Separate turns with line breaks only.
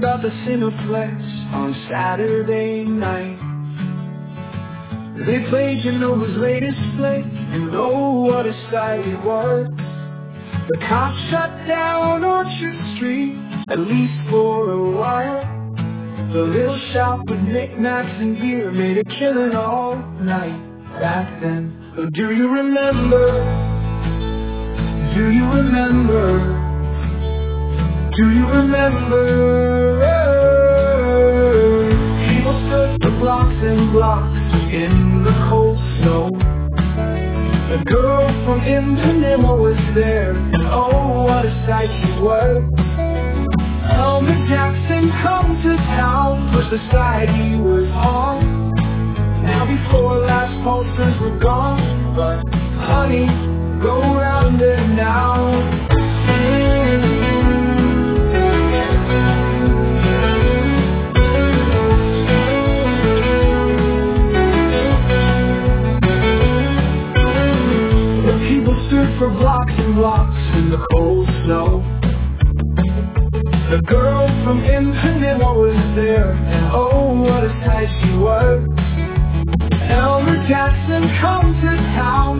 about the Cineplex on Saturday night. They played Genova's latest flick, you know what a sight it was. The cops shut down Orchard Street, at least for a while. The little shop with knickknacks and beer made a killing all night back then. Oh, do you remember? Do you remember? Do you remember? People stood for blocks and blocks in the cold snow. A girl from Ipanema was there, and oh, what a sight she was. Elmer Jackson come to town, for society was on. Now before last posters were gone, but honey, go round it now. For blocks and blocks in the cold snow. The girl from Ipanema was there, and oh, what a sight she was. Elmer Jackson come to town.